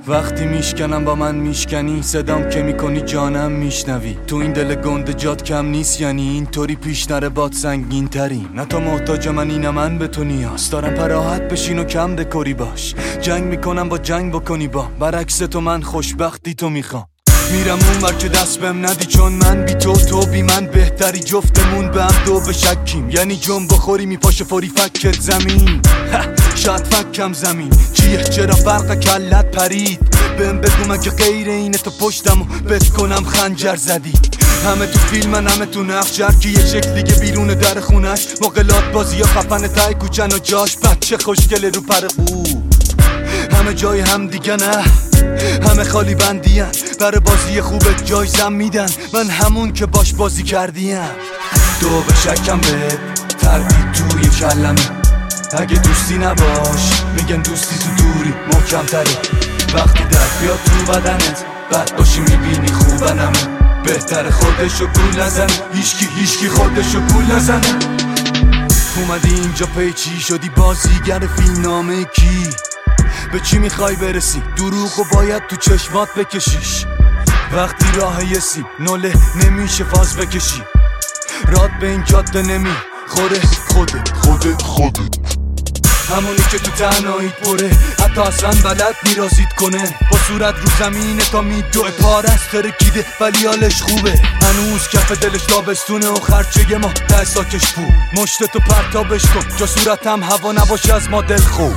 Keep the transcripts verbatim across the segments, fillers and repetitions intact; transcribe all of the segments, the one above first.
وقتی میشکنم با من میشکنی، صدام که میکنی جانم میشنوی. تو این دل گنده جات کم نیست، یعنی اینطوری پیش نره باد سنگین تری. نه تو محتاج منی نه من به تو نیاز دارم، پراحت بشین و کم دکوری باش. جنگ میکنم با جنگ بکنی با، برعکس تو من خوشبختی تو میخوام. میرم اون ور که دست بهم ندی، چون من بی تو تو بی من بهتری. جفتمون به هم دو بشکیم، یعنی جنب بخوری میپاشه فوری فکت زمین. شاید فکم زمین چیه؟ چرا برق کلت پرید؟ بهم بگو مگه غیر اینه تو پشتمو بت کنم خنجر زدی. همه تو فیلمن همه تو نقش، هر کی یه شکل دیگه بیرون در خونش. مقلات بازی یا خفن تای کوچن و جاش بچه خوشگله رو پر قو. همه جای هم دیگه نه، همه خالی بندین. برای بازی خوبت جایزم میدن، من همون که باش بازی کردیم. دو به شکم به تردید توی کلمه، اگه دوستی نباش میگن دوستی تو دوری محکم تره. وقتی درد بیاد تو بدنت بد باشی میبینی خوبنمه. بهتر خودشو گول نزنه، هیشکی هیشکی خودشو گول نزنه. اومدی اینجا پیچی شدی بازیگر فیلم نامه کی؟ به چی میخوای برسی؟ دروغو باید تو چشمات بکشیش. وقتی راه یه سیب نوله نمیشه فاز بکشی. راد به این جاده نمی خوره خودت خودت خودت همونی که تو تنهاییت بره، حتی اصلا بلد میرازید کنه. با صورت رو زمینه تا میدوه پارست ترکیده ولی حالش خوبه. هنوز کف دلش تابستونه و خرچه ما ده ساکش بود. مشتتو پرتابش کن جا صورتم هوا نباشه از ما دل خوب.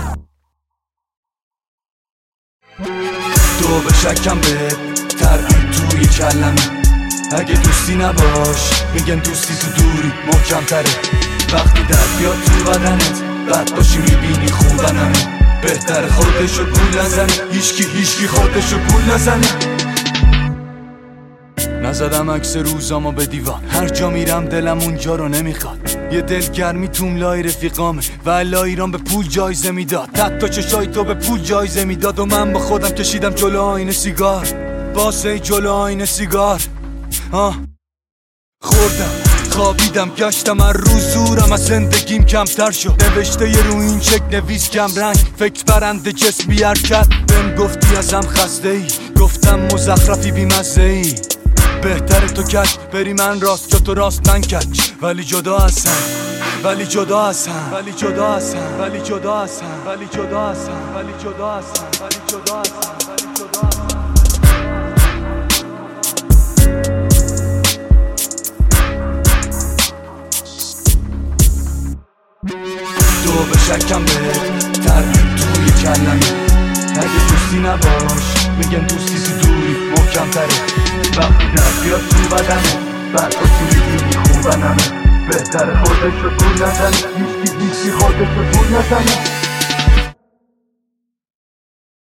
دو به شکم به تردید توی کلمه، اگه دوستی نباش میگن دوستی تو دوری محکم تره. وقتی درد بیاد تو بدنت بد باشی میبینی خوبنمه. بهتر خودشو گول نزنه، هیشکی هیشکی خودشو گول نزنه. نزدم عکس روزامو به دیوار، هر جا میرم دلم اونجا رو نمیخواد. یه دلگرمی توم لای رفیقامه و الا ایران به پول جایزه میداد. حتی چشای تو به پول جایزه میداد و من با خودم کشیدم جلو آینه سیگار. باسه جلو آینه سیگار آه خوردم خوابیدم گشتم هر روز زورم از زندگیم کمتر شد. نوشته یه رو این چک نویس کم رنگ، فکر برنده جسمی حرکت. بهم گفتی ازم خسته ای، گفتم مزخرفی بی مزه ای. بهتره تو کش بری من راست جا تو راست من کچ. ولی جدا هستم ولی جدا هستم ولی جدا هستم ولی جدا هستم ولی جدا هستم ولی جدا هستم ولی جدا هستم ولی جدا هستم. دو به شکم به تردید توی کلمه، اگه دوستی نباش میگن دوستی تو دوری محکم تره. وقتی درد بیاد تو بدنه بد باشی میبینی خوبنمه. بهتر خودشو گول نزنه، هیچکی هیچکی خودشو گول نزنه.